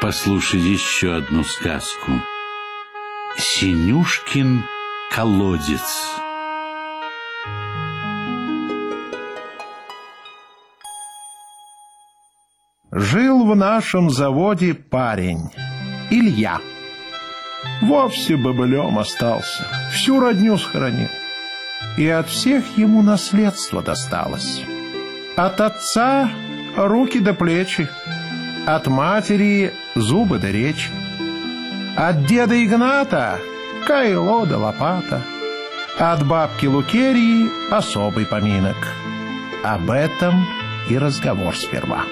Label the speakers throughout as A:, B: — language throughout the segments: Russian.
A: послушай еще одну сказку. Синюшкин колодец.
B: Жил в нашем заводе парень, Илья. Вовсе бобылем остался, всю родню схоронил. И от всех ему наследство досталось. От отца руки до плечи, от матери зубы до речи, от деда Игната кайло да лопата, от бабки Лукерьи особый поминок. Об этом и разговор сперва.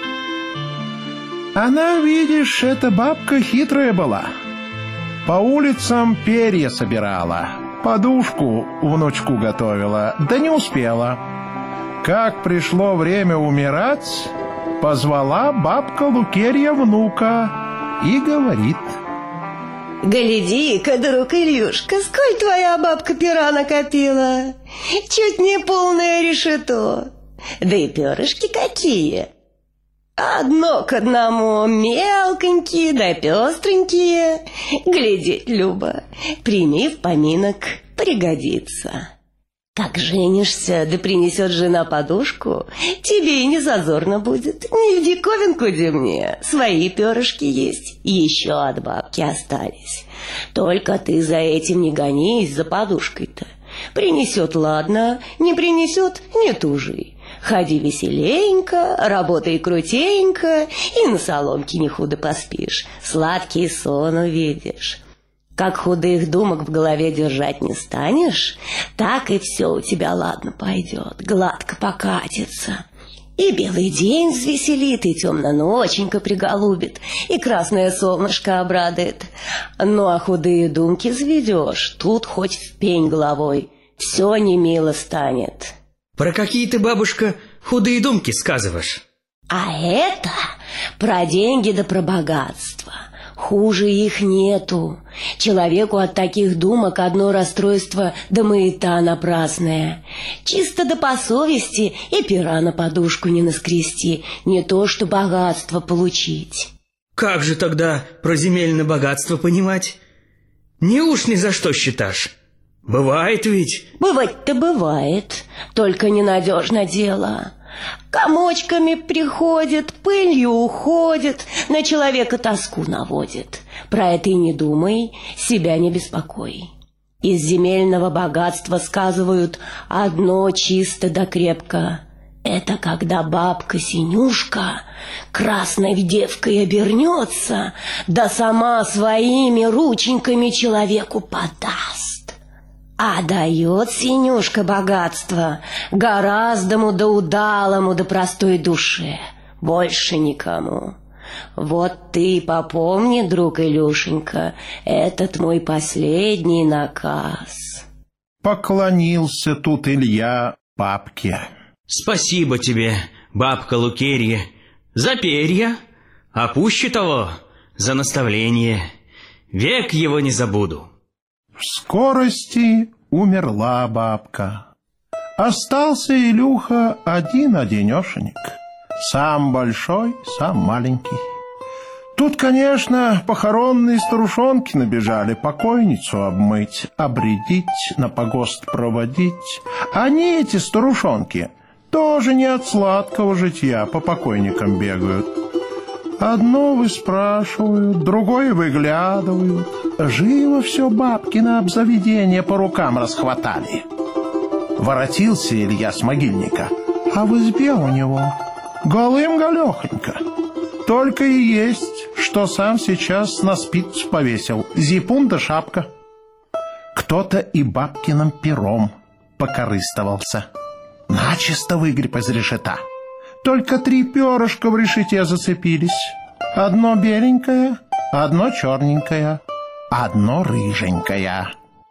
B: Она, видишь, эта бабка хитрая была. По улицам перья собирала, подушку внучку готовила, да не успела. Как пришло время умирать, позвала бабка Лукерья внука и говорит:
C: «Гляди-ка, друг Илюшка, сколь твоя бабка пера накопила! Чуть не полное решето! Да и перышки какие! Одно к одному, мелконькие да пестренькие. Глядеть, Люба, прими в поминок, пригодится. Как женишься, да принесет жена подушку, тебе и не зазорно будет. Не в диковинку де мне, свои перышки есть, еще от бабки остались. Только ты за этим не гонись, за подушкой-то. Принесет, ладно, не принесет, не тужи. Ходи веселенько, работай крутенько, и на соломке не худо поспишь, сладкий сон увидишь. Как худых думок в голове держать не станешь, так и все у тебя ладно пойдет, гладко покатится. И белый день взвеселит, и темная ноченька приголубит, и красное солнышко обрадует. Ну а худые думки заведешь, тут хоть в пень головой, все немило станет».
D: Про какие ты, бабушка, худые думки сказываешь?
C: А это про деньги да про богатство. Хуже их нету. Человеку от таких думок одно расстройство да маята напрасная. Чисто да по совести и пера на подушку не наскрести, не то что богатство получить.
D: Как же тогда про земельное богатство понимать? Не уж ни за что считаешь. Бывает ведь?
C: Бывать-то бывает, только ненадежно дело. Комочками приходит, пылью уходит, на человека тоску наводит. Про это и не думай, себя не беспокой. Из земельного богатства сказывают одно чисто да крепко. Это когда бабка Синюшка красной девкой обернется, да сама своими рученьками человеку подаст. А дает Синюшка богатство гораздому да удалому да простой душе, больше никому. Вот ты попомни, друг Илюшенька, этот мой последний наказ.
B: Поклонился тут Илья бабке.
D: Спасибо тебе, бабка Лукерья, за перья, а пуще того, за наставление. Век его не забуду.
B: В скорости умерла бабка. Остался Илюха один-одинешенек. Сам большой, сам маленький. Тут, конечно, похоронные старушонки набежали покойницу обмыть, обредить, на погост проводить. Они, эти старушонки, тоже не от сладкого житья по покойникам бегают. Одно выспрашивают, другое выглядывают. Живо все бабкино обзаведение по рукам расхватали. Воротился Илья с могильника, а в избе у него голым-голехонько. Только и есть, что сам сейчас на спицу повесил, зипун да шапка. Кто-то и бабкиным пером покорыстовался. Начисто выгреб из решета. Только 3 перышка в решете зацепились. Одно беленькое, одно черненькое, одно рыженькое.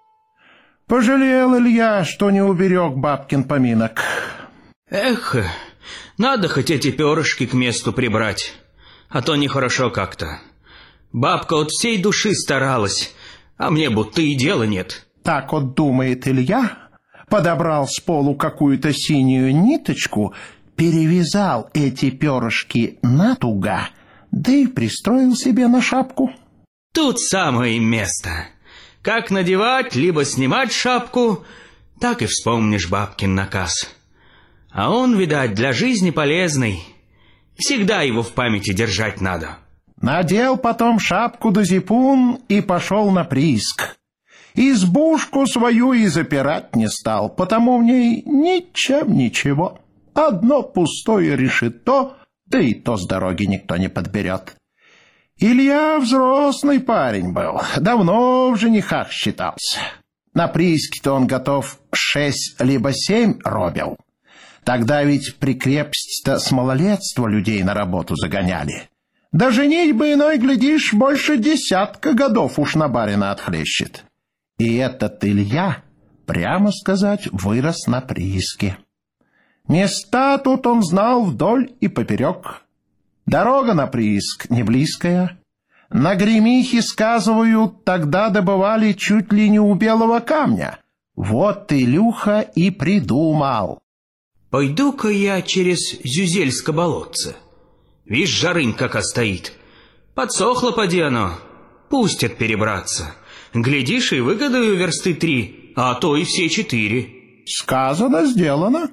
B: Пожалел Илья, что не уберег бабкин поминок.
D: Эх, надо хоть эти перышки к месту прибрать, а то нехорошо как-то. Бабка от всей души старалась, а мне будто и дела нет.
B: Так вот думает Илья, подобрал с полу какую-то синюю ниточку, перевязал эти перышки натуго, да и пристроил себе на шапку.
D: Тут самое место. Как надевать, либо снимать шапку, так и вспомнишь бабкин наказ. А он, видать, для жизни полезный. Всегда его в памяти держать надо.
B: Надел потом шапку да зипун и пошел на прииск. Избушку свою и запирать не стал, потому в ней ничем ничего. Одно пустое решето, да и то с дороги никто не подберет. Илья взрослый парень был, давно в женихах считался. На прииске-то он готов 6 либо 7 робил. Тогда ведь при крепости-то с малолетства людей на работу загоняли. Да женитьбы иной, глядишь, больше 10 годов уж на барина отхлещет. И этот Илья, прямо сказать, вырос на прииске. Места тут он знал вдоль и поперек. Дорога на прииск не близкая. На Гремихе, сказывают, тогда добывали чуть ли не у белого камня. Вот Илюха и придумал.
D: Пойду-ка я через Зюзельско болотце. Вишь, жарынь кака стоит. Подсохло поди оно. Пустят перебраться. Глядишь, и выгодаю версты 3, а то и все 4.
B: Сказано, сделано.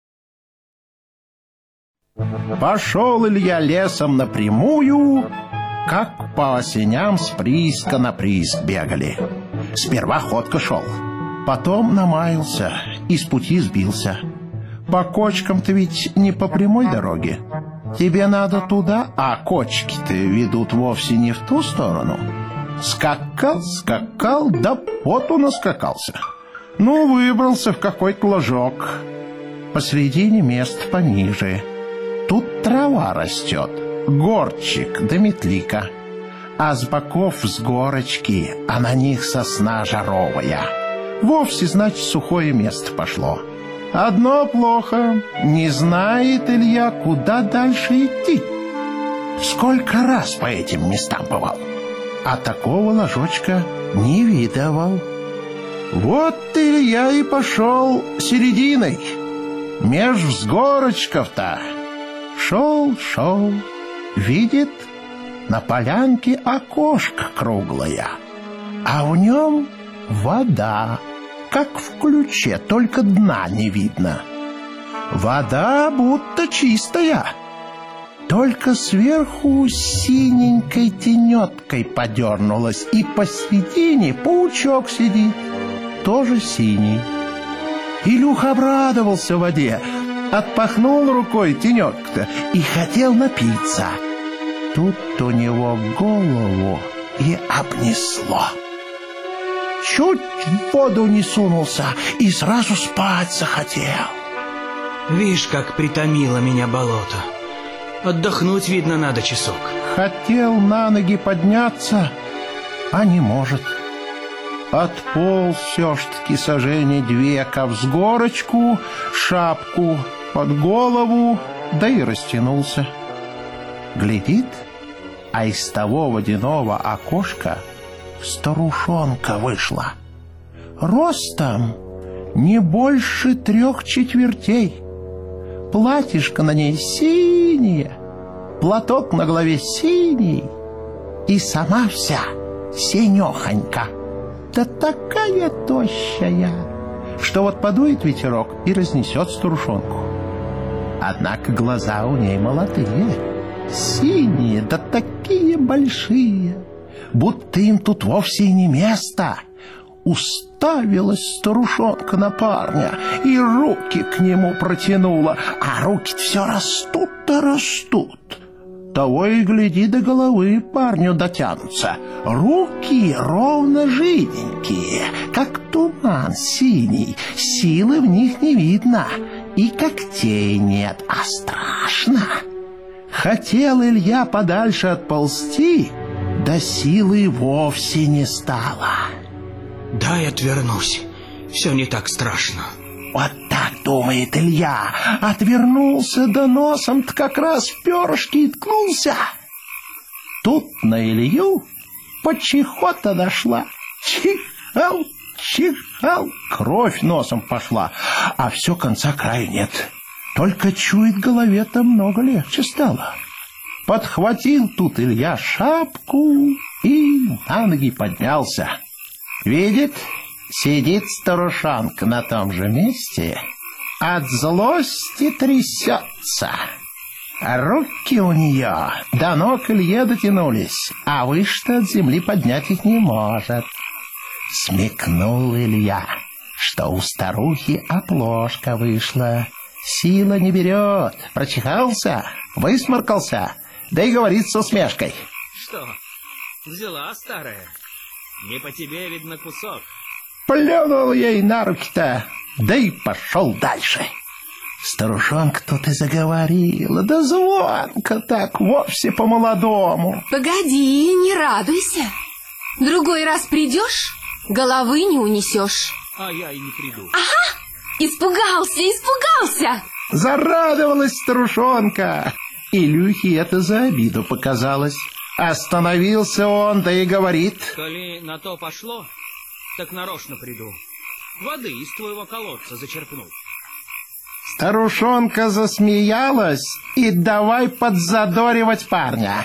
B: Пошел Илья лесом напрямую, как по осеням с прииска на прииск бегали. Сперва ходко шел, потом намаялся и с пути сбился. По кочкам-то ведь не по прямой дороге. Тебе надо туда, а кочки-то ведут вовсе не в ту сторону. Скакал, да поту наскакался. Ну, выбрался в какой-то ложок. Посредине мест пониже. Тут трава растет, горчик да метлика. А с боков с горочки, а на них сосна жаровая. Вовсе, значит, сухое место пошло. Одно плохо, не знает Илья, куда дальше идти. Сколько раз по этим местам бывал, а такого ложочка не видывал. Вот Илья и пошел серединой, меж взгорочков-то. Шел, видит, на полянке окошко круглое, а в нем вода, как в ключе, только дна не видно. Вода будто чистая, только сверху синенькой тенеткой подернулась, и посредине паучок сидит, тоже синий. Илюха обрадовался воде, отпахнул рукой тенек-то и хотел напиться. Тут у него голову и обнесло. Чуть в воду не сунулся и сразу спать захотел.
D: Вишь, как притомило меня болото. Отдохнуть, видно, надо часок.
B: Хотел на ноги подняться, а не может. Отполз все-таки сажени 2 ко взгорочку, шапку под голову, да и растянулся. Глядит, а из того водяного окошка старушонка вышла. Ростом не больше 3/4. Платьишко на ней синее, платок на голове синий, и сама вся синехонька. Да такая тощая, что вот подует ветерок и разнесет старушонку. Однако глаза у ней молодые, синие, да такие большие, будто им тут вовсе и не место. Уставилась старушонка на парня и руки к нему протянула, а руки все растут-то растут. Того и гляди, до головы парню дотянутся. Руки ровно жиденькие, как туман синий, силы в них не видно, и когтей нет, а страшно. Хотел Илья подальше отползти, да силы вовсе не стало.
D: Дай отвернусь, все не так страшно.
B: Вот так думает Илья. Отвернулся, да носом-то как раз в перышки и ткнулся. Тут на Илью почихота дошла. Чихал, кровь носом пошла, а все конца краю нет. Только чует, голове-то много легче стало. Подхватил тут Илья шапку и на ноги поднялся. Видит, сидит старушонка на том же месте, от злости трясется. Руки у нее до ног Илье дотянулись, а выше от земли поднять их не может. Смекнул Илья, что у старухи оплошка вышла. Сила не берет. Прочихался, высморкался, да и говорит с усмешкой.
D: Что, взяла старая? Не по тебе, видно, кусок.
B: Плюнул ей на руки-то, да и пошел дальше. Старушонка тут и заговорила, да звонко так, вовсе по-молодому.
E: Погоди, не радуйся. Другой раз придешь, головы не унесешь.
D: А я и не приду.
E: Ага, испугался.
B: Зарадовалась старушонка. Илюхе это за обиду показалось. Остановился он, да и говорит.
D: Коли на то пошло, так нарочно приду. Воды из твоего колодца зачерпну.
B: Старушонка засмеялась и давай подзадоривать парня.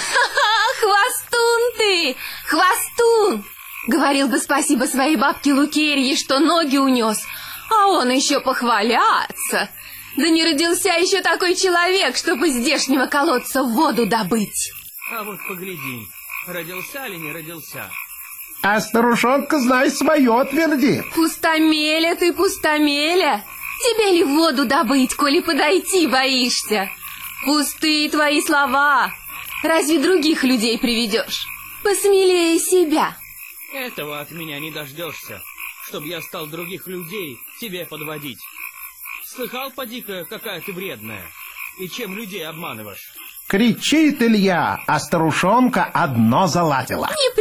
E: Хвостун ты, хвостун! Говорил бы спасибо своей бабке Лукерье, что ноги унес, а он еще похваляться. Да не родился еще такой человек, чтобы из здешнего колодца воду добыть.
D: А вот погляди, родился ли не родился.
B: А старушонка, знай, свое твердит.
E: Пустомеля ты, пустомеля. Тебе ли воду добыть, коли подойти боишься? Пустые твои слова. Разве других людей приведешь? Посмелее себя.
D: Этого от меня не дождешься, чтоб я стал других людей тебе подводить. Слыхал, поди-ка, какая ты вредная, и чем людей обманываешь?
B: Кричит Илья, а старушонка одно заладила.
E: Не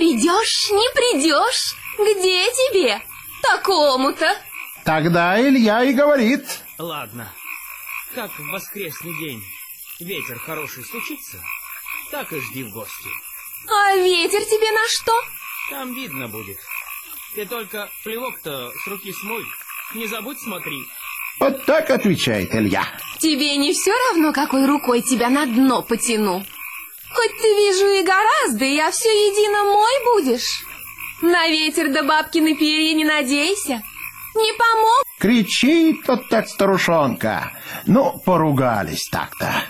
E: придешь. Где тебе? Такому-то.
B: Тогда Илья и говорит.
D: Ладно, как в воскресный день ветер хороший случится, так и жди в гости.
E: А ветер тебе на что?
D: Там видно будет. Ты только плевок-то с руки смой, не забудь смотри.
B: Вот так отвечает Илья.
E: Тебе не все равно, какой рукой тебя на дно потяну? Хоть ты, вижу, и гораздо, а все едино мой будешь. На ветер да бабкины перья не надейся. Не помог.
B: Кричит вот так старушонка. Ну, поругались так-то.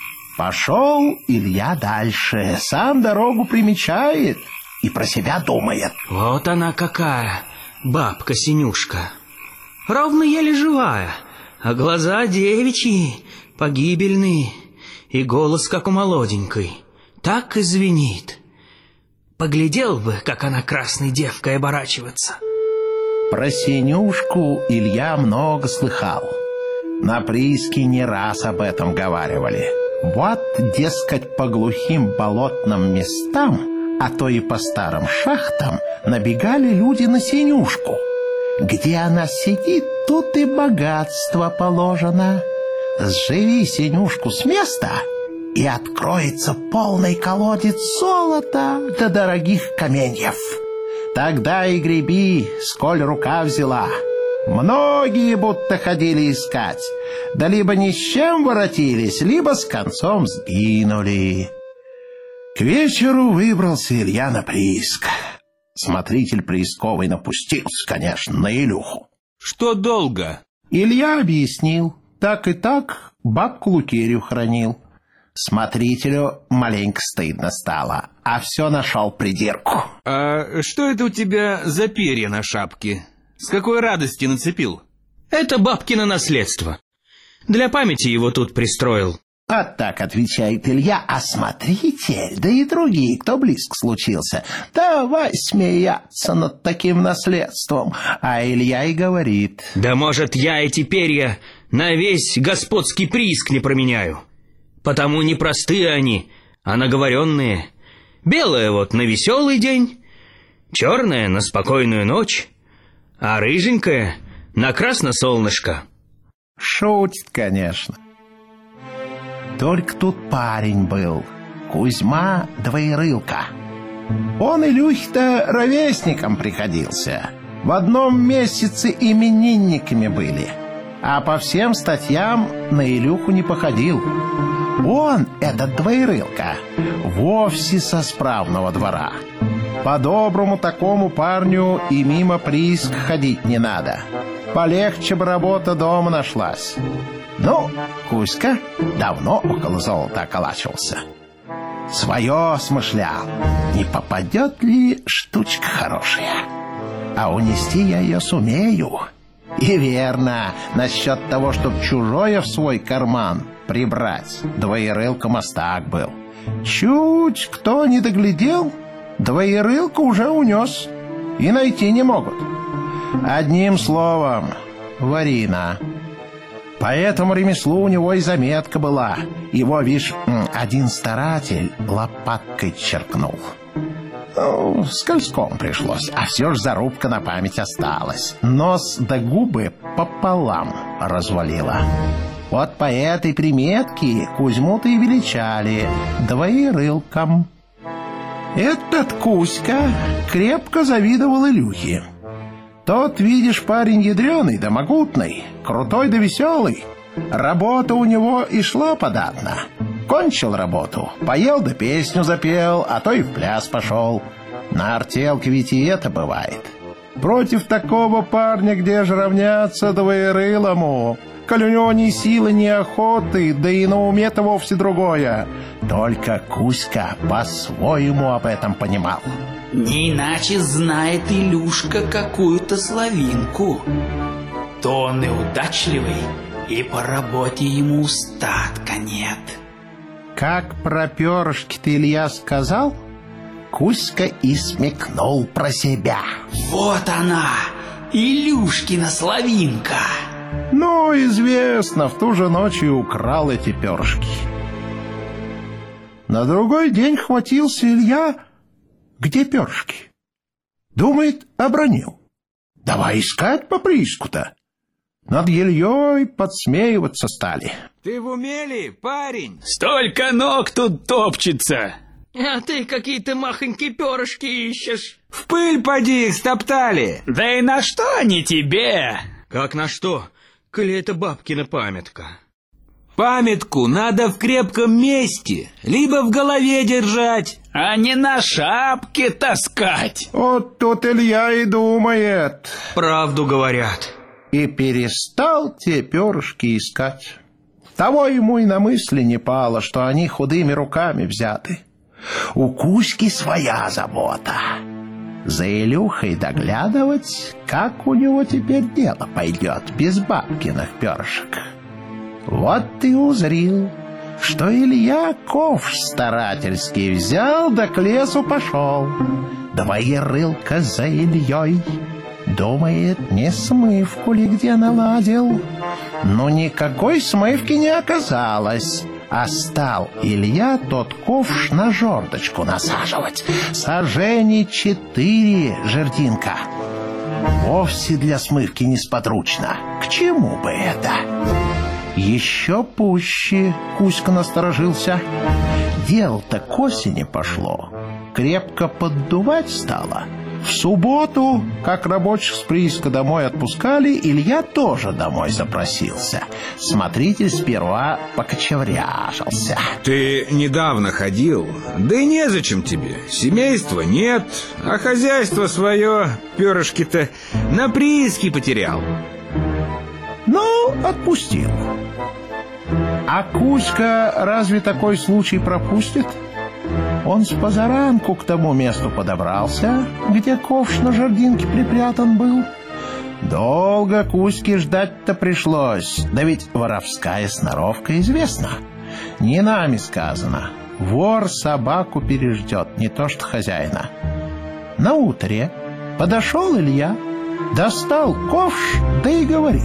B: Пошел Илья дальше, сам дорогу примечает и про себя думает.
D: Вот она какая, бабка-синюшка. Ровно еле живая, а глаза девичьи, погибельные, и голос, как у молоденькой, так и звенит. Поглядел бы, как она красной девкой оборачивается.
B: Про Синюшку Илья много слыхал. На прииске не раз об этом говаривали. Вот, дескать, по глухим болотным местам, а то и по старым шахтам, набегали люди на Синюшку. Где она сидит, тут и богатство положено. Сживи Синюшку с места, и откроется полный колодец золота до дорогих каменьев. Тогда и греби, сколь рука взяла. Многие будто ходили искать, да либо ни с чем воротились, либо с концом сгинули. К вечеру выбрался Илья на прииск. Смотритель приисковый напустился, конечно, на Илюху.
F: Что долго?
B: Илья объяснил. Так и так бабку Лукерью хранил. Смотрителю маленько стыдно стало, а все нашел придирку.
F: А что это у тебя за перья на шапке? С какой радости нацепил?
D: Это бабкино наследство. Для памяти его тут пристроил.
B: А так отвечает Илья, а смотритель, да и другие, кто близко случился, давай смеяться над таким наследством. А Илья и говорит.
D: Да может, я эти перья на весь господский прииск не променяю. Потому не простые они, а наговоренные. Белое вот на веселый день, черное на спокойную ночь, а рыженькое на красно-солнышко.
B: Шутит, конечно. Только тут парень был, Кузьма Двоерылка. Он Илюхе-то ровесником приходился. В одном месяце именинниками были, а по всем статьям на Илюху не походил. Он, этот двоерылка, вовсе со справного двора. По-доброму такому парню и мимо прииск ходить не надо. Полегче бы работа дома нашлась. Ну, Кузька давно около золота околачивался. Свое смышлял, не попадет ли штучка хорошая. А унести я ее сумею. И верно, насчет того, чтоб чужое в свой карман прибрать, двоерылка мастак был. Чуть кто не доглядел, двоерылка уже унес, и найти не могут. Одним словом, ворина. По этому ремеслу у него и заметка была. Его, видишь, один старатель лопаткой черкнул. Скользком пришлось, а все ж зарубка на память осталась. Нос да губы пополам развалила. Вот по этой приметке Кузьму-то и величали двоерылком. Этот Кузька крепко завидовал Илюхе. Тот, видишь, парень ядреный да могутный, крутой да веселый. Работа у него и шла податно. Кончил работу, поел да песню запел, а то и в пляс пошел. На артелке ведь и это бывает. Против такого парня где же равняться двоерылому? Коль у него ни силы, ни охоты, да и на уме-то вовсе другое. Только Кузька по-своему об этом понимал.
G: Не иначе знает Илюшка какую-то славинку. То он и удачливый, и по работе ему устатка нет.
B: Как про перышки-то Илья сказал, Кузька и смекнул про себя.
G: Вот она, Илюшкина славинка.
B: Ну, известно, в ту же ночь и украл эти перышки. На другой день хватился Илья, где перышки. Думает, обронил. Давай искать по прииску-то. Над Ильей подсмеиваться стали.
F: Ты в уме ли, парень?
D: Столько ног тут топчется. А ты какие-то махонькие перышки ищешь.
F: В пыль поди их стоптали.
D: Да и на что они тебе? Как на что? Коли это бабкина памятка.
F: Памятку надо в крепком месте, либо в голове держать,
G: а не на шапке таскать.
B: Вот тут Илья и думает.
D: Правду говорят.
B: И перестал те перышки искать. Того ему и на мысли не пало, что они худыми руками взяты. У Кузьки своя забота. За Илюхой доглядывать, как у него теперь дело пойдет без бабкиных перышек. Вот ты узрил, что Илья ковш старательский взял, да к лесу пошел. Двоерылка за Ильей. Думает, не смывку ли где наладил. Но никакой смывки не оказалось. А стал Илья тот ковш на жердочку насаживать. Сажени 4 жердинка. Вовсе для смывки несподручно. К чему бы это? Еще пуще Кузька насторожился. Дело-то к осени пошло. Крепко поддувать стало. В субботу, как рабочих с прииска домой отпускали, Илья тоже домой запросился. Смотритель сперва покочевряжился.
F: Ты недавно ходил, да и незачем тебе. Семейства нет, а хозяйство свое, перышки-то, на прииске потерял.
B: Ну, отпустил. А Кузька разве такой случай пропустит? Он с позаранку к тому месту подобрался, где ковш на жердинке припрятан был. Долго Кузьке ждать-то пришлось, да ведь воровская сноровка известна. Не нами сказано, вор собаку переждет, не то что хозяина. Наутре подошел Илья, достал ковш, да и говорит.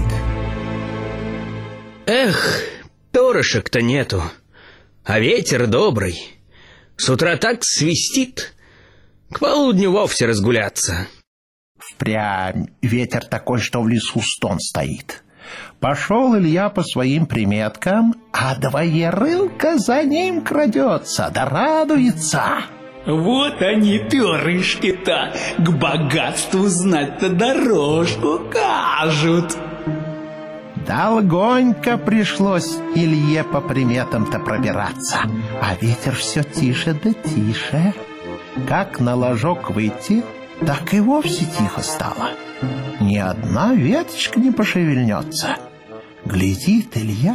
D: Эх, перышек-то нету, а ветер добрый. С утра так свистит, к полудню вовсе разгуляться.
B: Впрямь ветер такой, что в лесу стон стоит. Пошел Илья по своим приметкам, а двоерылка за ним крадется, да радуется.
G: Вот они, перышки-то, к богатству знать-то дорожку кажут.
B: Долгонько пришлось Илье по приметам-то пробираться, а ветер все тише да тише. Как на ложок выйти, так и вовсе тихо стало. Ни одна веточка не пошевельнется. Глядит Илья,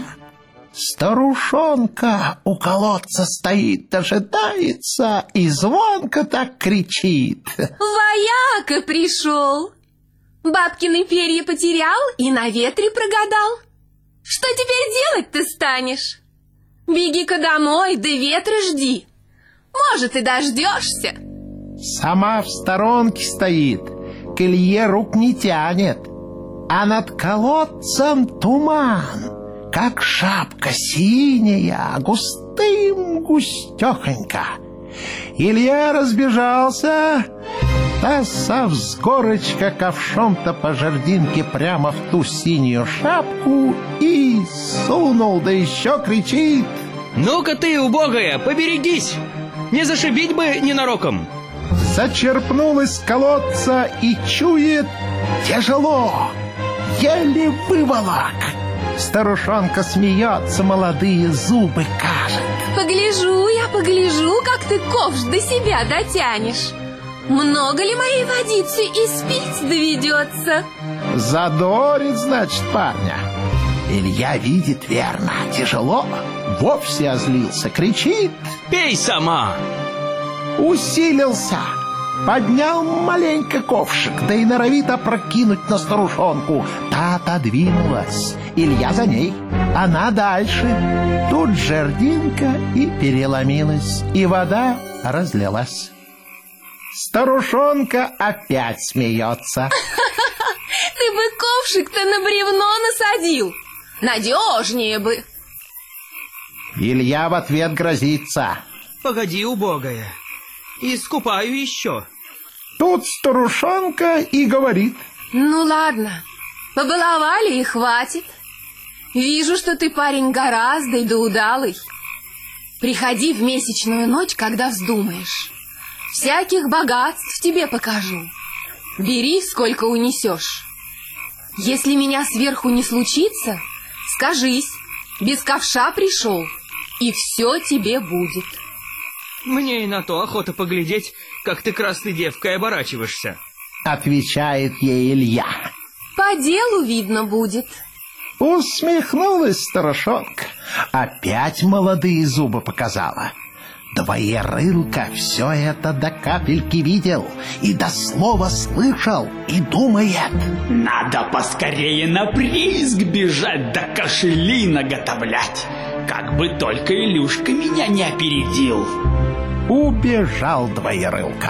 B: старушонка у колодца стоит, дожидается и звонко так кричит.
E: Вояка пришел. Бабкины перья потерял и на ветре прогадал. Что теперь делать-то станешь? Беги-ка домой, да ветра жди. Может, и дождешься.
B: Сама в сторонке стоит, к Илье рук не тянет, а над колодцем туман, как шапка синяя, густым-густехонько. Илья разбежался, да со взгорочка ковшом-то по жердинке прямо в ту синюю шапку и сунул, да еще кричит:
D: «Ну-ка ты, убогая, поберегись! Не зашибить бы ненароком!»
B: Зачерпнул из колодца и чует тяжело, еле выволок. Старушонка смеется, молодые зубы кажет.
E: Погляжу, как ты ковш до себя дотянешь. Много ли моей водицы испить доведется?
B: Задорит, значит, парня. Илья видит верно, тяжело, вовсе озлился, кричит:
D: «Пей сама!»
B: Усилился, поднял маленько ковшик, да и норовит опрокинуть на старушонку. Та отодвинулась, Илья за ней, она дальше. Тут жердинка и переломилась, и вода разлилась. Старушонка опять смеется.
E: Ты бы ковшик-то на бревно насадил, надежнее бы.
B: Илья в ответ грозится:
D: «Погоди, убогая, искупаю еще».
B: Тут старушонка и говорит:
E: Ну ладно, побаловали и хватит. Вижу, что ты парень гораздо да удалый. Приходи в месячную ночь, когда вздумаешь. Всяких богатств тебе покажу. Бери, сколько унесешь. Если меня сверху не случится, скажись, без ковша пришел, и все тебе будет.
D: Мне и на то охота поглядеть, как ты красной девкой оборачиваешься.
B: Отвечает ей Илья.
E: По делу видно будет.
B: Усмехнулась старушонка, опять молодые зубы показала. Двоерылка все это до капельки видел и до слова слышал, и думает:
G: Надо поскорее на прииск бежать, да кошели наготовлять, как бы только Илюшка меня не опередил.
B: Убежал двоерылка.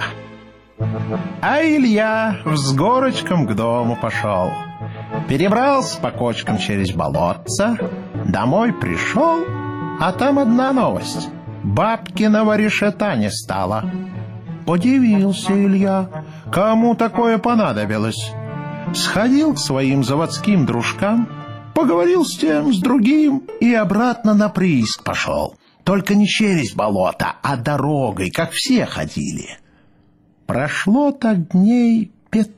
B: А Илья взгорочком к дому пошел. Перебрался по кочкам через болотца, домой пришел, а там одна новость: бабкиного решета не стало. Удивился Илья, кому такое понадобилось. Сходил к своим заводским дружкам, поговорил с тем, с другим и обратно на прииск пошел. Только не через болото, а дорогой, как все ходили. Прошло так дней 5,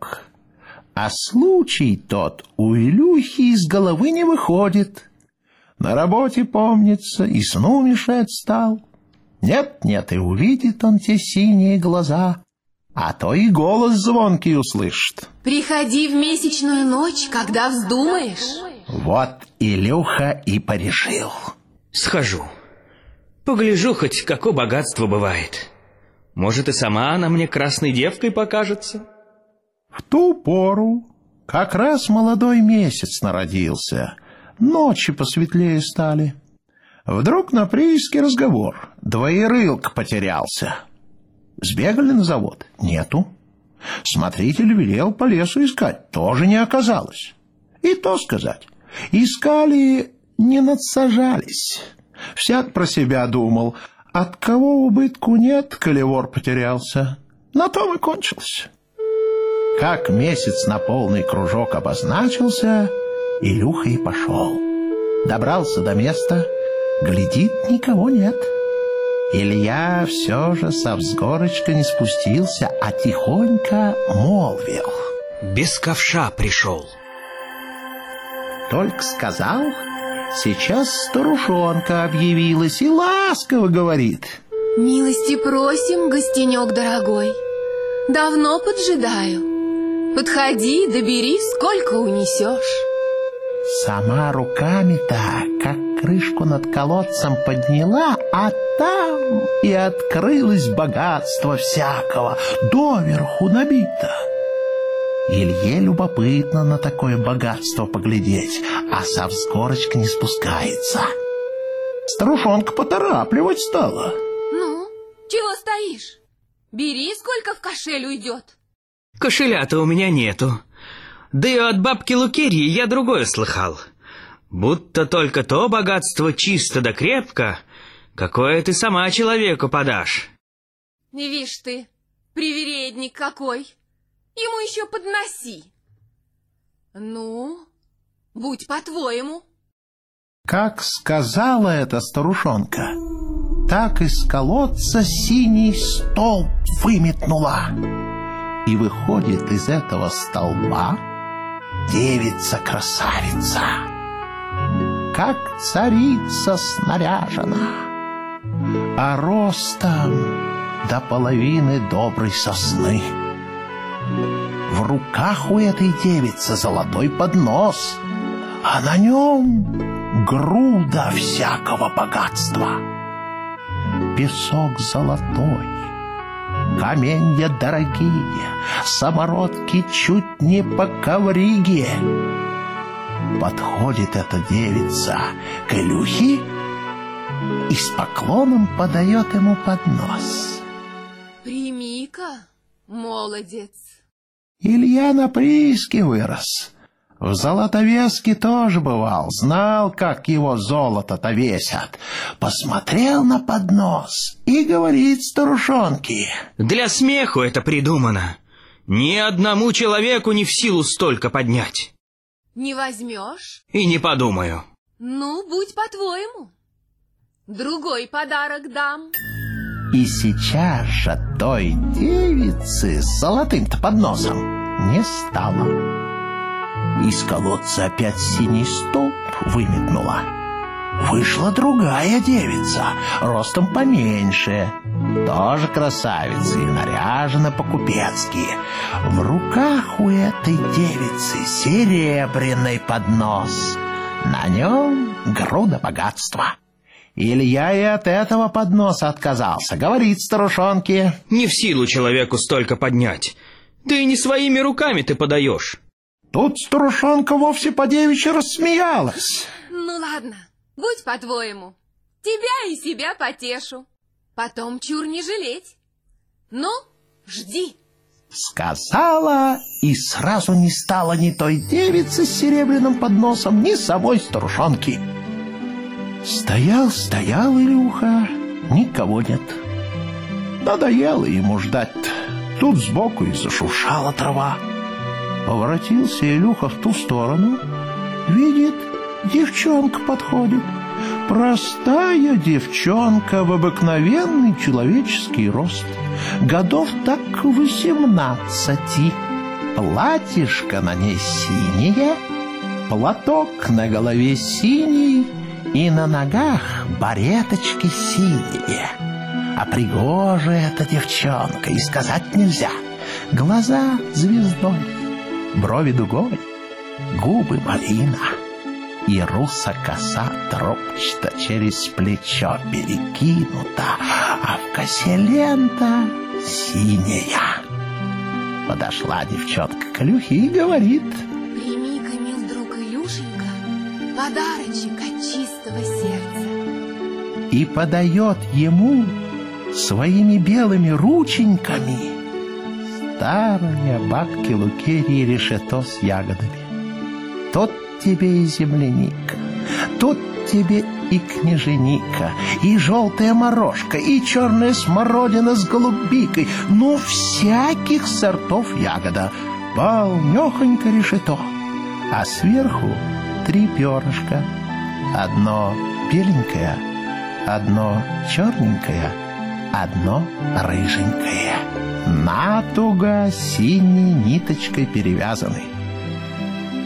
B: а случай тот у Илюхи из головы не выходит. На работе помнится, и сну мешать стал. Нет-нет, и увидит он те синие глаза, а то и голос звонкий услышит.
E: Приходи в месячную ночь, когда вздумаешь.
B: Вот Илюха и порешил.
D: Схожу, погляжу хоть, какое богатство бывает. Может, и сама она мне красной девкой покажется.
B: В ту пору как раз молодой месяц народился, ночи посветлее стали. Вдруг на прииске разговор: двоерылк потерялся. Сбегали на завод, нету. Смотритель велел по лесу искать, тоже не оказалось. И то сказать, искали, не надсажались. Всяк про себя думал: от кого убытку нет, коли вор потерялся. На том и кончилось. Как месяц на полный кружок обозначился, Илюха и пошел. Добрался до места, глядит, никого нет. Илья все же со взгорочка не спустился, а тихонько молвил:
D: без ковша пришел.
B: Только сказал, сейчас старушонка объявилась и ласково говорит:
E: «Милости просим, гостенек дорогой, давно поджидаю. Подходи, добери, сколько унесешь».
B: Сама руками-то, как крышку над колодцем подняла, а там и открылось богатство всякого, доверху набито. Илье любопытно на такое богатство поглядеть, а со взгорочка не спускается. Старушонка поторапливать стала.
E: «Ну, чего стоишь? Бери, сколько в кошель уйдет».
D: Кошеля-то у меня нету. Да и от бабки Лукерьи я другое слыхал. Будто только то богатство чисто да крепко, какое ты сама человеку подашь.
E: Вишь ты, привередник какой. Ему еще подноси. Ну, будь по-твоему.
B: Как сказала эта старушонка, так из колодца синий столб выметнула. И выходит из этого столба девица-красавица, как царица снаряжена, а ростом до половины доброй сосны. В руках у этой девицы золотой поднос, а на нем груда всякого богатства. Песок золотой, каменья дорогие, самородки чуть не по ковриге. Подходит эта девица к Илюхе и с поклоном подает ему поднос.
E: Прими-ка, молодец.
B: Илья на прииске вырос. В Золотовеске тоже бывал, знал, как его золото-то весят. Посмотрел на поднос и говорит старушонке:
D: Для смеху это придумано. Ни одному человеку не в силу столько поднять.
E: Не возьмешь?
D: И не подумаю.
E: Ну, будь по-твоему. Другой подарок дам.
B: И сейчас же той девицы с золотым-то подносом не стало. Из колодца опять синий столб выметнула. Вышла другая девица, ростом поменьше, тоже красавица и наряжена по-купецки. В руках у этой девицы серебряный поднос, на нем груда богатства. Илья и от этого подноса отказался, говорит старушонке:
D: Не в силу человеку столько поднять. Да и не своими руками ты подаешь.
B: Тут старушонка вовсе по-девичьи рассмеялась.
E: Ну ладно, будь по-твоему. Тебя и себя потешу. Потом чур не жалеть. Ну, жди.
B: Сказала, и сразу не стало ни той девицы с серебряным подносом, ни самой старушонки. Стоял Илюха, никого нет. Надоело ему ждать-то. Тут сбоку и зашуршала трава. Поворотился Илюха в ту сторону. Видит, девчонка подходит. Простая девчонка в обыкновенный человеческий рост. Годов так 18. Платьишко на ней синее, платок на голове синий, и на ногах бареточки синие. А пригожая эта девчонка, и сказать нельзя. Глаза звездой, брови дугой, губы малина, и руса коса тропчата через плечо перекинута, а в косе лента синяя. Подошла девчонка к Илюхе и говорит:
E: Прими-ка, мил друг Илюшенька, подарочек от чистого сердца.
B: И подает ему своими белыми рученьками старая бабки Лукерьи решето с ягодами. Тут тебе и земляника, тут тебе и княженика, и желтая морожка, и черная смородина с голубикой, ну, всяких сортов ягода, полнехонько решето, а сверху 3 перышка, одно беленькое, одно черненькое, одно рыженькое, натуго синей ниточкой перевязаны.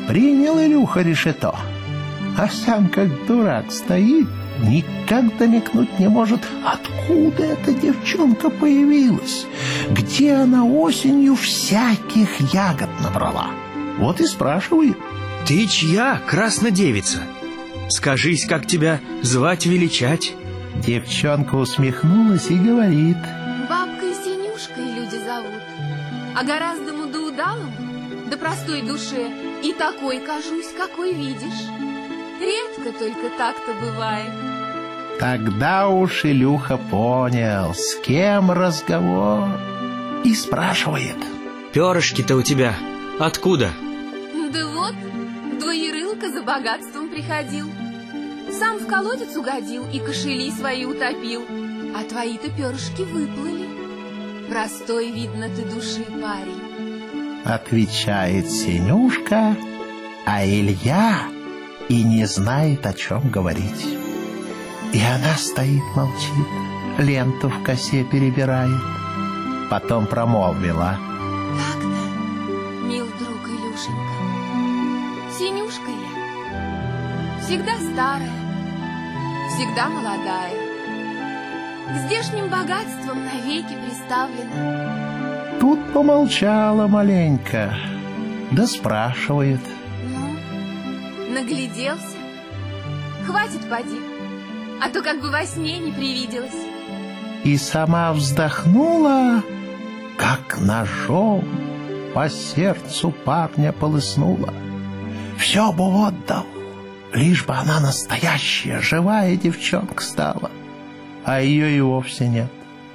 B: Принял Илюха решето, а сам как дурак стоит, никак намекнуть не может, откуда эта девчонка появилась, где она осенью всяких ягод набрала. Вот и спрашивает:
D: Ты чья, краснодевица? Скажись, как тебя звать-величать?
B: Девчонка усмехнулась и говорит:
E: Бабкой Синюшкой люди зовут, а гораздо удалому, да простой душе, и такой кажусь, какой видишь. Редко только так-то бывает.
B: Тогда уж Илюха понял, с кем разговор, и спрашивает:
D: Перышки-то у тебя откуда?
E: Да вот, двоерылка за богатством приходил. Сам в колодец угодил и кошели свои утопил, а твои-то перышки выплыли. Простой, видно, ты души парень.
B: Отвечает Синюшка, а Илья и не знает, о чем говорить. И она стоит, молчит, ленту в косе перебирает. Потом промолвила:
E: Так-то, мил друг Илюшенька, Синюшка я, всегда старая, всегда молодая, к здешним богатствам навеки приставлена.
B: Тут помолчала маленько, да спрашивает:
E: Ну, нагляделся? Хватит, поди, а то как бы во сне не привиделось.
B: И сама вздохнула, как ножом по сердцу парня полыснула. Все бы отдал, лишь бы она настоящая, живая девчонка стала, а ее и вовсе нет.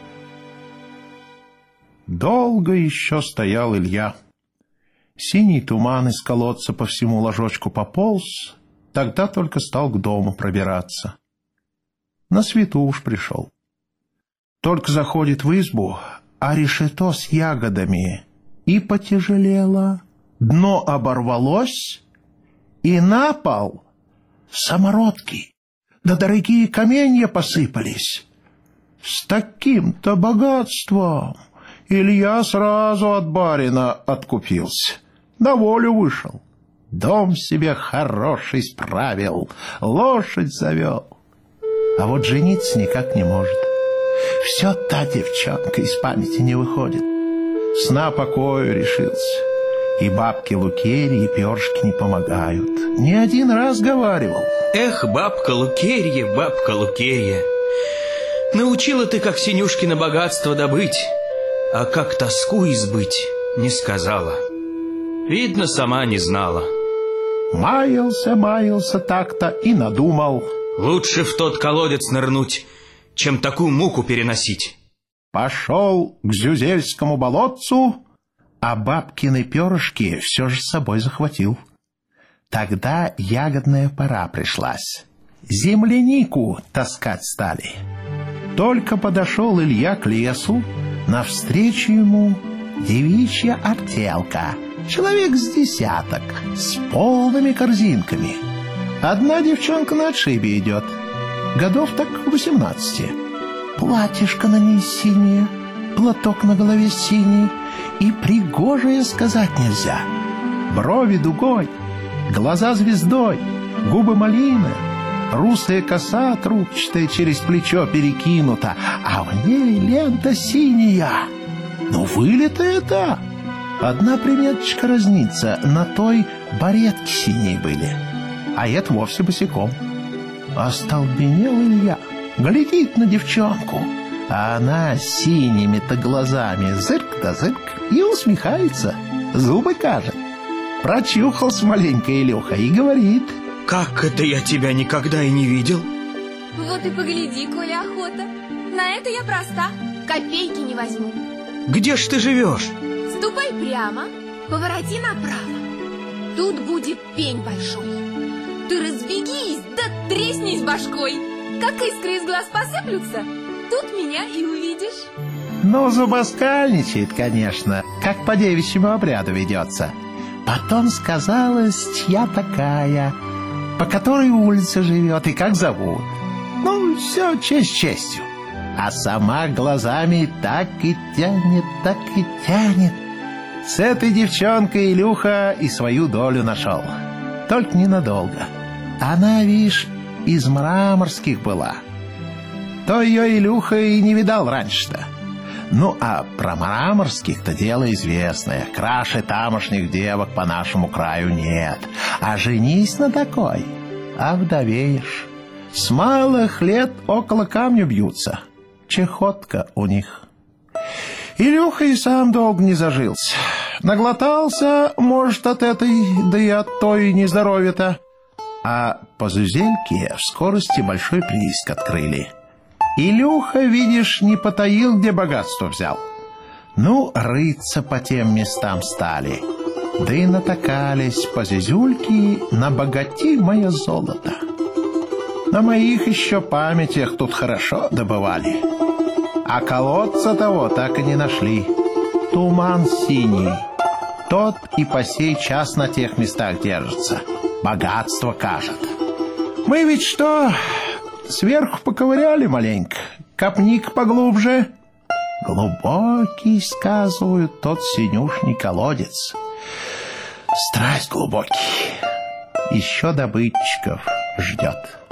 B: Долго еще стоял Илья. Синий туман из колодца по всему ложочку пополз, тогда только стал к дому пробираться. На свету уж пришел. Только заходит в избу, а решето с ягодами и потяжелело, дно оборвалось, и на пол самородки, да дорогие каменья посыпались. С таким-то богатством Илья сразу от барина откупился, на волю вышел, дом себе хороший справил, лошадь завел. А вот жениться никак не может. Все та девчонка из памяти не выходит. Сна покою решился. И бабки Лукерьи, и перышки не помогают. Не один раз говаривал:
D: Эх, бабка Лукерья, научила ты, как Синюшкино богатство добыть, а как тоску избыть не сказала. Видно, сама не знала.
B: Маялся так-то и надумал:
D: Лучше в тот колодец нырнуть, чем такую муку переносить.
B: Пошел к Зюзельскому болотцу, а бабкины перышки все же с собой захватил. Тогда ягодная пора пришлась. Землянику таскать стали. Только подошел Илья к лесу, навстречу ему девичья артелка, человек с десяток, с полными корзинками. Одна девчонка на отшибе идет, годов так 18. Платьишко на ней синее, платок на голове синий, и пригожее сказать нельзя. Брови дугой, глаза звездой, губы малины, русая коса трубчатая через плечо перекинута, а в ней лента синяя. Ну, вылитая-то. Одна приметочка разнится, на той баретки синие были, а это вовсе босиком. Остолбенел Илья, глядит на девчонку, а она синими-то глазами зырк да зырк и усмехается, зубы кажет. Прочухался маленько Илюха и говорит:
D: Как это я тебя никогда и не видел?
E: Вот и погляди, коли охота. На это я проста, копейки не возьму.
D: Где ж ты живешь?
E: Ступай прямо, повороти направо. Тут будет пень большой. Ты разбегись, да треснись башкой. Как искры из глаз посыплются, тут меня и увидишь.
B: Ну, зубоскальничает, конечно, как по девичьему обряду ведется. Потом сказалась, чья такая, по которой улица живет и как зовут. Ну, все честь честью. А сама глазами так и тянет, так и тянет. С этой девчонкой Илюха и свою долю нашел. только ненадолго. Она, видишь, из мраморских была. То ее Илюха и не видал раньше-то. Ну, а про мраморских-то дело известное. Краше тамошних девок по нашему краю нет. А женись на такой, овдовеешь. С малых лет около камня бьются. Чехотка у них. Илюха и сам долго не зажился. Наглотался, может, от этой, да и от той нездоровья-то. А по Зузельке в скорости большой прииск открыли. Илюха, видишь, не потаил, где богатство взял. Ну, рыться по тем местам стали. Да и натакались по зизюльке на богатимое золото. На моих еще памятях тут хорошо добывали. А колодца того так и не нашли. Туман синий. Тот и по сей час на тех местах держится. Богатство кажет. Мы ведь что, сверху поковыряли маленько. Копни-ка поглубже. Глубокий, сказывают, тот синюшний колодец. Страсть глубокий. Еще добытчиков ждет.